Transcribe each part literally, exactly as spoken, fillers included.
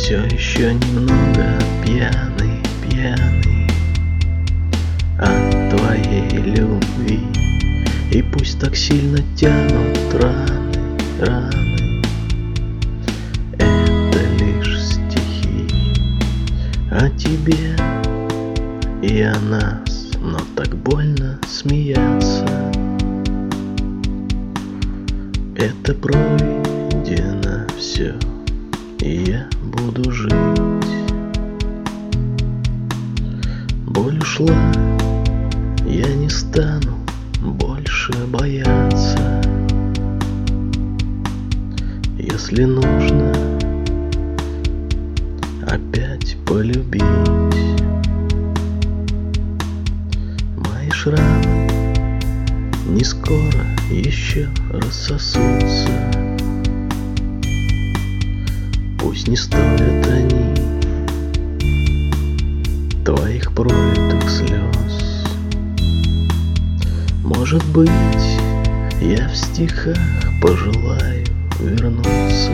Все еще немного пьяный, пьяный от твоей любви. И пусть так сильно тянут раны, раны, это лишь стихи о тебе и о нас, но так больно смеяться. Это пройдено все, и я буду жить. Боль ушла, я не стану больше бояться. Если нужно опять полюбить, мои шрамы не скоро еще рассосутся. Пусть не стоят они твоих пролитых слез. Может быть, я в стихах пожелаю вернуться.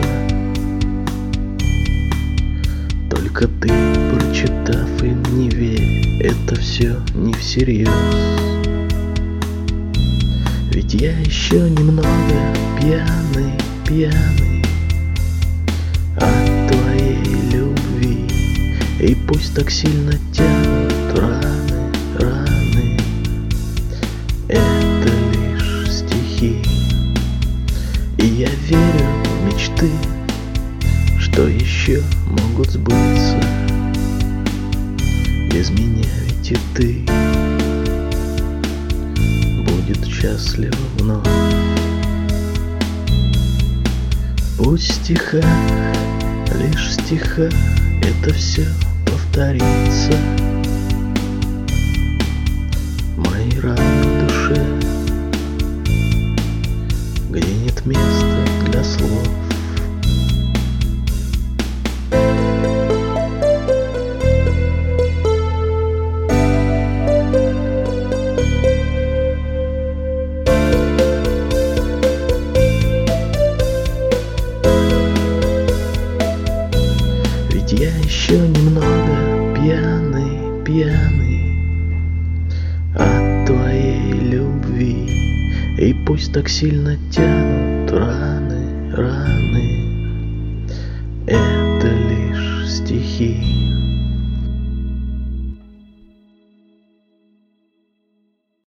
Только ты, прочитав им, не верь, это все не всерьез. Ведь я еще немного пьяный, пьяный от твоей любви. И пусть так сильно тянут раны, раны, это лишь стихи. И я верю в мечты, что еще могут сбыться. Без меня ведь и ты будет счастлива вновь. Пусть в стихах, лишь в стихах это все повторится. Мои раны в душе, где нет места для слов. Ведь я еще немного пьяный, пьяный от твоей любви. И пусть так сильно тянут раны, раны, это лишь стихи.